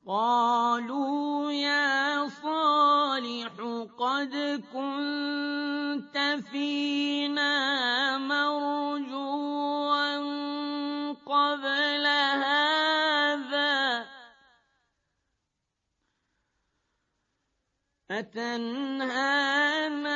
قالوا يا صالح قد كنت فينا مرجوا قبل هذا أتنهانا